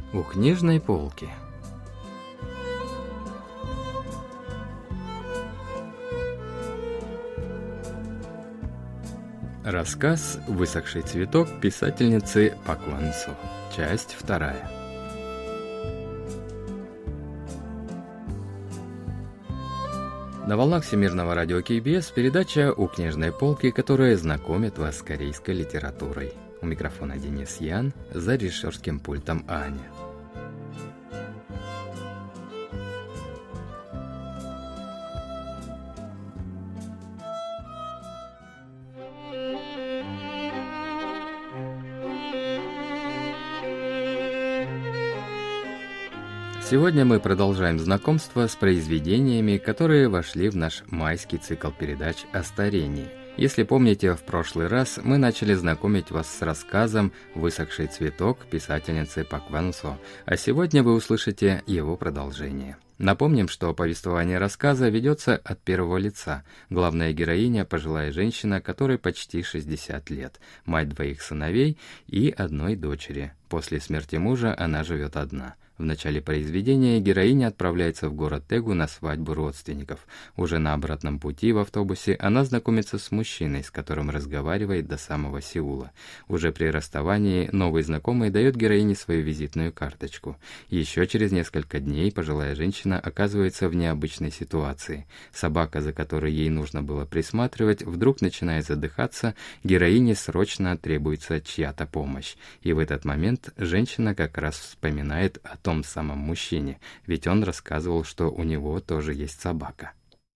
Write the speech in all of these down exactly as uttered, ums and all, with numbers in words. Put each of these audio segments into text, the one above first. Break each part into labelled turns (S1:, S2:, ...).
S1: У книжной полки. Рассказ «Высохший цветок» писательницы Пак Кван Со. Часть вторая. На волнах Всемирного радио Кей Би Эс передача «У книжной полки», которая знакомит вас с корейской литературой. У микрофона Денис Ян, за режиссерским пультом Аня. Сегодня мы продолжаем знакомство с произведениями, которые вошли в наш майский цикл передач о старении. Если помните, в прошлый раз мы начали знакомить вас с рассказом «Высохший цветок» писательницы Пак Кван Со, а сегодня вы услышите его продолжение. Напомним, что повествование рассказа ведется от первого лица. Главная героиня – пожилая женщина, которой почти шестьдесят лет, мать двоих сыновей и одной дочери. После смерти мужа она живет одна. В начале произведения героиня отправляется в город Тегу на свадьбу родственников. Уже на обратном пути в автобусе она знакомится с мужчиной, с которым разговаривает до самого Сеула. Уже при расставании новый знакомый дает героине свою визитную карточку. Еще через несколько дней пожилая женщина оказывается в необычной ситуации. Собака, за которой ей нужно было присматривать, вдруг начинает задыхаться, героине срочно требуется чья-то помощь. И в этот момент женщина как раз вспоминает о том, том самом мужчине, ведь он рассказывал, что у него тоже есть собака.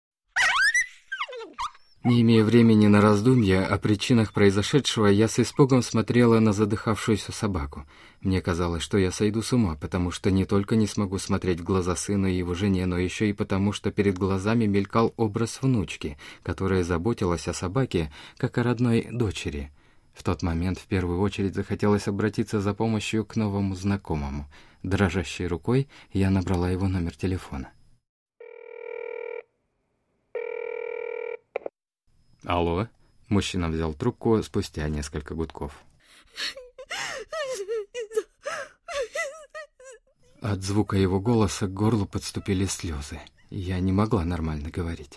S1: Не имея времени на раздумья о причинах произошедшего, я с испугом смотрела на задыхавшуюся собаку. Мне казалось, что я сойду с ума, потому что не только не смогу смотреть в глаза сыну и его жене, но еще и потому, что перед глазами мелькал образ внучки, которая заботилась о собаке, как о родной дочери. В тот момент в первую очередь захотелось обратиться за помощью к новому знакомому. Дрожащей рукой я набрала его номер телефона. «Алло?» Мужчина взял трубку спустя несколько гудков. От звука его голоса к горлу подступили слезы. Я не могла нормально говорить.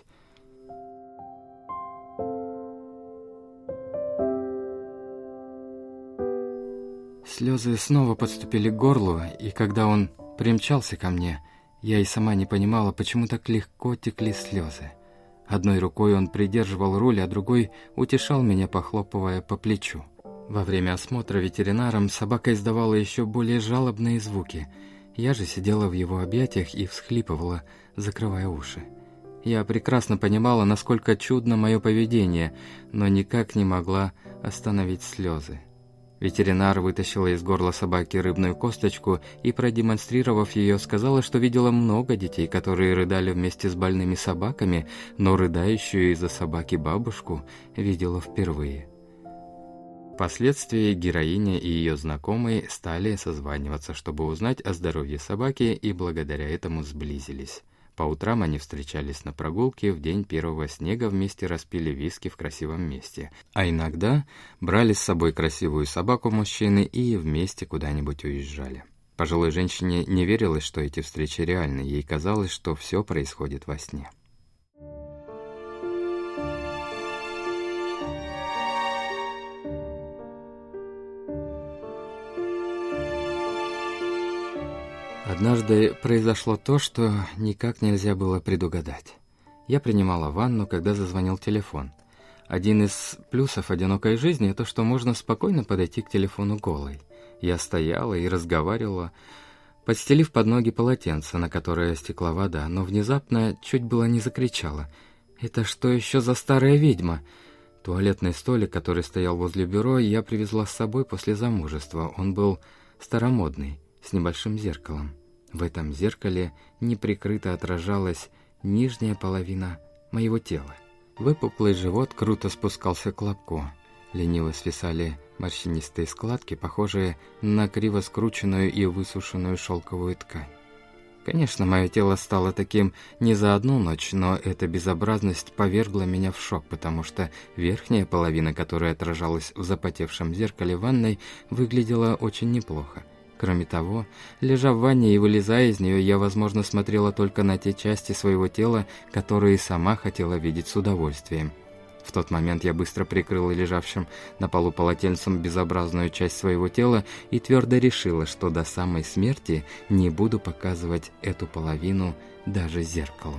S1: Слезы снова подступили к горлу, и когда он примчался ко мне, я и сама не понимала, почему так легко текли слезы. Одной рукой он придерживал руль, а другой утешал меня, похлопывая по плечу. Во время осмотра ветеринаром собака издавала еще более жалобные звуки. Я же сидела в его объятиях и всхлипывала, закрывая уши. Я прекрасно понимала, насколько чудно мое поведение, но никак не могла остановить слезы. Ветеринар вытащила из горла собаки рыбную косточку и, продемонстрировав ее, сказала, что видела много детей, которые рыдали вместе с больными собаками, но рыдающую из-за собаки бабушку видела впервые. Впоследствии героиня и ее знакомые стали созваниваться, чтобы узнать о здоровье собаки, и благодаря этому сблизились. По утрам они встречались на прогулке, в день первого снега вместе распили виски в красивом месте. А иногда брали с собой красивую собаку мужчины и вместе куда-нибудь уезжали. Пожилой женщине не верилось, что эти встречи реальны, ей казалось, что все происходит во сне. Однажды произошло то, что никак нельзя было предугадать. Я принимала ванну, когда зазвонил телефон. Один из плюсов одинокой жизни – это что можно спокойно подойти к телефону голой. Я стояла и разговаривала, подстелив под ноги полотенце, на которое стекла вода, но внезапно чуть было не закричала. «Это что еще за старая ведьма?» Туалетный столик, который стоял возле бюро, я привезла с собой после замужества. Он был старомодный, с небольшим зеркалом. В этом зеркале неприкрыто отражалась нижняя половина моего тела. Выпуклый живот круто спускался к лобку. Лениво свисали морщинистые складки, похожие на криво скрученную и высушенную шелковую ткань. Конечно, мое тело стало таким не за одну ночь, но эта безобразность повергла меня в шок, потому что верхняя половина, которая отражалась в запотевшем зеркале ванной, выглядела очень неплохо. Кроме того, лежа в ванне и вылезая из нее, я, возможно, смотрела только на те части своего тела, которые сама хотела видеть с удовольствием. В тот момент я быстро прикрыла лежавшим на полу полотенцем безобразную часть своего тела и твердо решила, что до самой смерти не буду показывать эту половину даже зеркалу.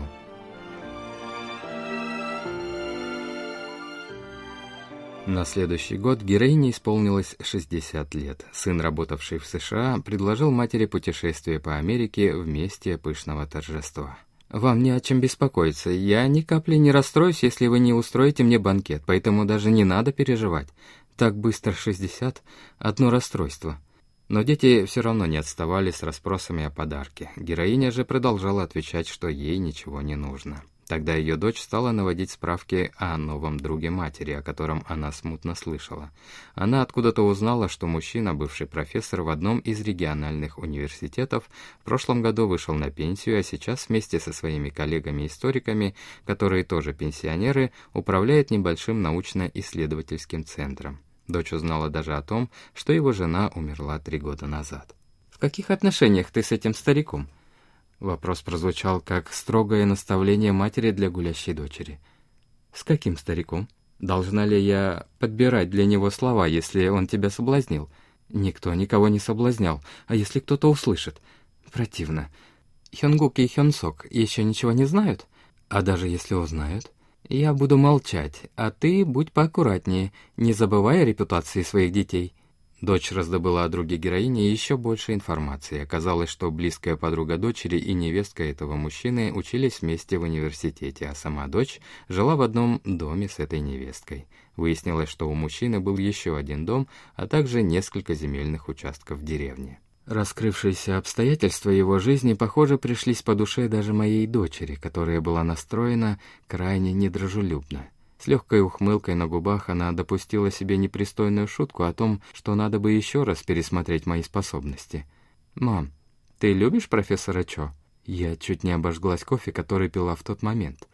S1: На следующий год героине исполнилось шестьдесят лет. Сын, работавший в США, предложил матери путешествие по Америке вместе пышного торжества. «Вам не о чем беспокоиться. Я ни капли не расстроюсь, если вы не устроите мне банкет, поэтому даже не надо переживать. Так быстро шестьдесят – одно расстройство». Но дети все равно не отставали с расспросами о подарке. Героиня же продолжала отвечать, что ей ничего не нужно. Тогда ее дочь стала наводить справки о новом друге матери, о котором она смутно слышала. Она откуда-то узнала, что мужчина, бывший профессор в одном из региональных университетов, в прошлом году вышел на пенсию, а сейчас вместе со своими коллегами-историками, которые тоже пенсионеры, управляет небольшим научно-исследовательским центром. Дочь узнала даже о том, что его жена умерла три года назад. «В каких отношениях ты с этим стариком?» Вопрос прозвучал как строгое наставление матери для гулящей дочери. «С каким стариком? Должна ли я подбирать для него слова, если он тебя соблазнил? Никто никого не соблазнял, а если кто-то услышит? Противно. Хёнгук и Хёнсок еще ничего не знают? А даже если узнают? Я буду молчать, а ты будь поаккуратнее, не забывай о репутации своих детей». Дочь раздобыла о друге героини еще больше информации. Оказалось, что близкая подруга дочери и невестка этого мужчины учились вместе в университете, а сама дочь жила в одном доме с этой невесткой. Выяснилось, что у мужчины был еще один дом, а также несколько земельных участков в деревне. Раскрывшиеся обстоятельства его жизни, похоже, пришлись по душе даже моей дочери, которая была настроена крайне недружелюбно. С легкой ухмылкой на губах она допустила себе непристойную шутку о том, что надо бы еще раз пересмотреть мои способности. «Мам, ты любишь профессора Чо?» Я чуть не обожглась кофе, который пила в тот момент.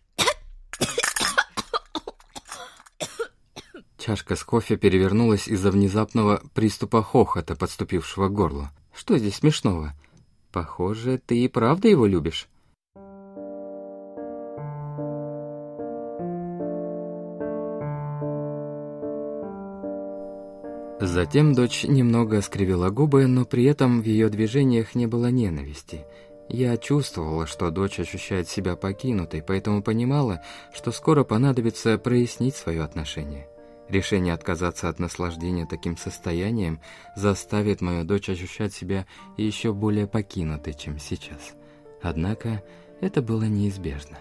S1: Чашка с кофе перевернулась из-за внезапного приступа хохота, подступившего к горлу. «Что здесь смешного? Похоже, ты и правда его любишь». Затем дочь немного скривила губы, но при этом в ее движениях не было ненависти. Я чувствовала, что дочь ощущает себя покинутой, поэтому понимала, что скоро понадобится прояснить свое отношение. Решение отказаться от наслаждения таким состоянием заставит мою дочь ощущать себя еще более покинутой, чем сейчас. Однако это было неизбежно.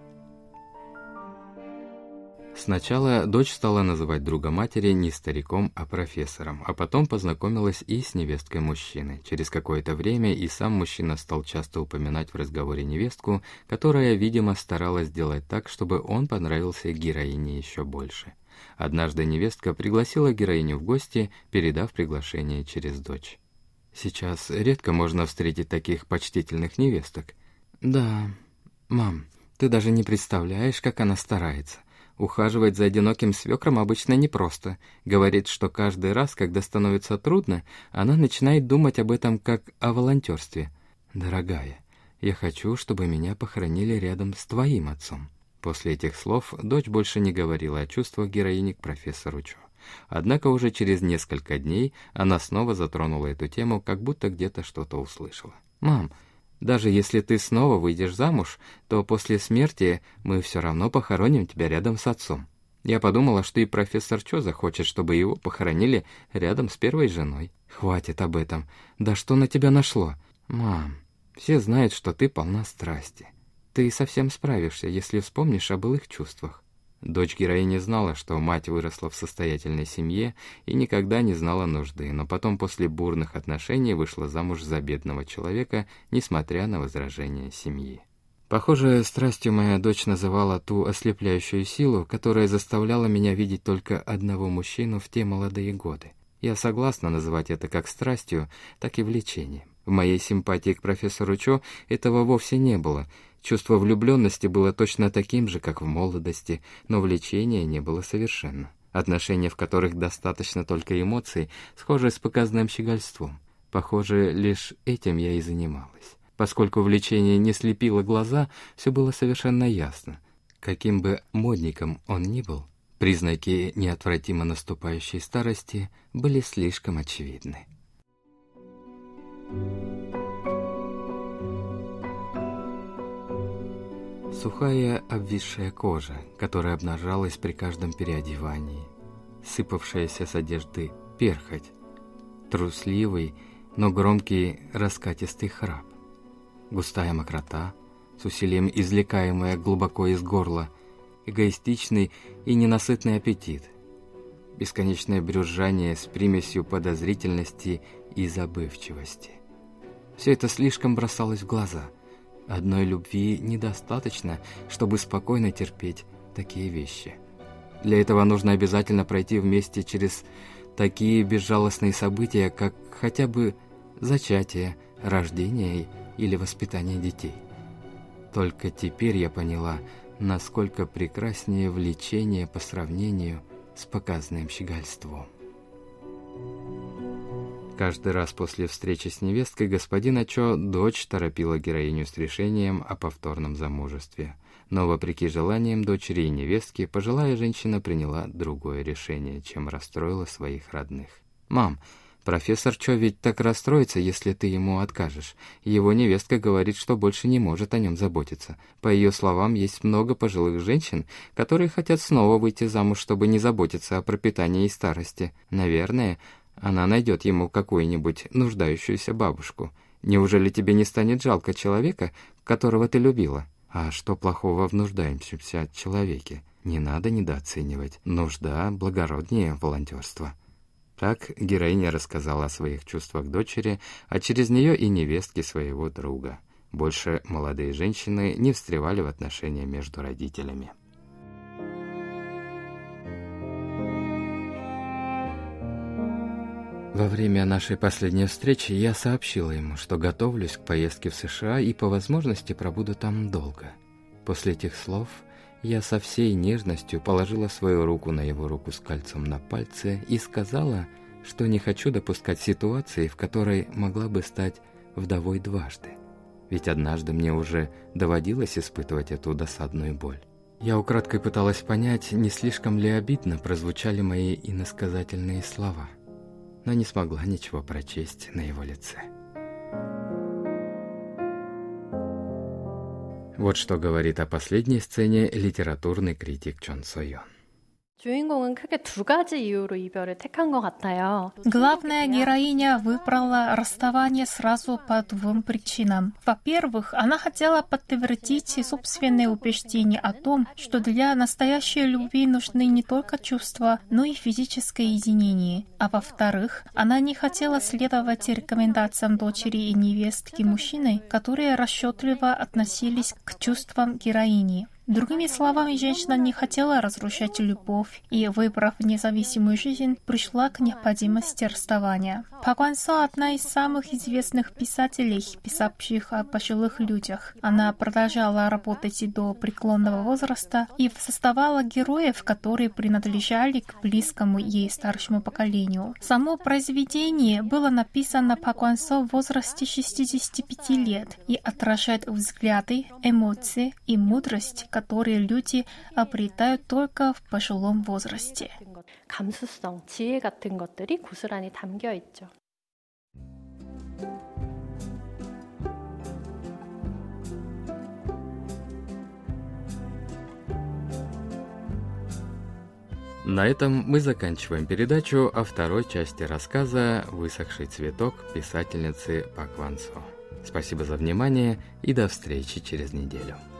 S1: Сначала дочь стала называть друга матери не стариком, а профессором, а потом познакомилась и с невесткой мужчины. Через какое-то время и сам мужчина стал часто упоминать в разговоре невестку, которая, видимо, старалась сделать так, чтобы он понравился героине еще больше. Однажды невестка пригласила героиню в гости, передав приглашение через дочь. Сейчас редко можно встретить таких почтительных невесток. «Да, мам, ты даже не представляешь, как она старается. Ухаживать за одиноким свекром обычно непросто. Говорит, что каждый раз, когда становится трудно, она начинает думать об этом как о волонтерстве. Дорогая, я хочу, чтобы меня похоронили рядом с твоим отцом». После этих слов дочь больше не говорила о чувствах героини к профессору Чо. Однако уже через несколько дней она снова затронула эту тему, как будто где-то что-то услышала. «Мам, даже если ты снова выйдешь замуж, то после смерти мы все равно похороним тебя рядом с отцом. Я подумала, что и профессор Чо захочет, чтобы его похоронили рядом с первой женой. Хватит об этом. Да что на тебя нашло? Мам, все знают, что ты полна страсти. Ты совсем справишься, если вспомнишь о былых чувствах». Дочь героини знала, что мать выросла в состоятельной семье и никогда не знала нужды, но потом после бурных отношений вышла замуж за бедного человека, несмотря на возражения семьи. Похоже, страстью моя дочь называла ту ослепляющую силу, которая заставляла меня видеть только одного мужчину в те молодые годы. Я согласна называть это как страстью, так и влечением. В моей симпатии к профессору Чо этого вовсе не было. Чувство влюбленности было точно таким же, как в молодости, но влечения не было совершенно. Отношения, в которых достаточно только эмоций, схожи с показным щегольством. Похоже, лишь этим я и занималась. Поскольку влечение не слепило глаза, все было совершенно ясно. Каким бы модником он ни был, признаки неотвратимо наступающей старости были слишком очевидны. Сухая обвисшая кожа, которая обнажалась при каждом переодевании, сыпавшаяся с одежды перхоть, трусливый, но громкий раскатистый храп, густая мокрота, с усилием извлекаемая глубоко из горла, эгоистичный и ненасытный аппетит, бесконечное брюзжание с примесью подозрительности и забывчивости. Все это слишком бросалось в глаза. Одной любви недостаточно, чтобы спокойно терпеть такие вещи. Для этого нужно обязательно пройти вместе через такие безжалостные события, как хотя бы зачатие, рождение или воспитание детей. Только теперь я поняла, насколько прекраснее влечение по сравнению с показным щегольством. Каждый раз после встречи с невесткой господина Чо дочь торопила героиню с решением о повторном замужестве. Но, вопреки желаниям дочери и невестки, пожилая женщина приняла другое решение, чем расстроила своих родных. «Мам, профессор Чо ведь так расстроится, если ты ему откажешь. Его невестка говорит, что больше не может о нем заботиться. По ее словам, есть много пожилых женщин, которые хотят снова выйти замуж, чтобы не заботиться о пропитании и старости. Наверное, она найдет ему какую-нибудь нуждающуюся бабушку. Неужели тебе не станет жалко человека, которого ты любила? А что плохого в нуждающемся человеке? Не надо недооценивать. Нужда благороднее волонтерства». Так героиня рассказала о своих чувствах дочери, а через нее и невестке своего друга. Больше молодые женщины не встревали в отношения между родителями. Во время нашей последней встречи я сообщила ему, что готовлюсь к поездке в США и по возможности пробуду там долго. После этих слов я со всей нежностью положила свою руку на его руку с кольцом на пальце и сказала, что не хочу допускать ситуации, в которой могла бы стать вдовой дважды. Ведь однажды мне уже доводилось испытывать эту досадную боль. Я украдкой пыталась понять, не слишком ли обидно прозвучали мои иносказательные слова, но не смогла ничего прочесть на его лице. Вот что говорит о последней сцене литературный критик Чон Со-йон.
S2: 주인공은 크게 두 가지 이유로 이별을 택한 것 같아요.
S3: Главная героиня выбрала расставание сразу по двум причинам. Во-первых, она хотела подтвердить собственные убеждения о том, что для настоящей любви нужны не только чувства, но и физическое единение. А во-вторых, она не хотела следовать рекомендациям дочери и невестки мужчины, которые расчетливо относились к чувствам героини. Другими словами, женщина не хотела разрушать любовь и, выбрав независимую жизнь, пришла к необходимости расставания. Пак Кван Со – одна из самых известных писателей, писавших о пожилых людях. Она продолжала работать и до преклонного возраста и создавала героев, которые принадлежали к близкому ей старшему поколению. Само произведение было написано Пак Кван Со в возрасте шестидесяти пяти лет и отражает взгляды, эмоции и мудрость, которые люди обретают только в пожилом возрасте.
S2: 감수성, 지혜 같은 것들이 고스란히 담겨 있죠.
S1: На этом мы заканчиваем передачу о второй части рассказа «Высохший цветок» писательницы Пак Кван Со. Спасибо за внимание и до встречи через неделю.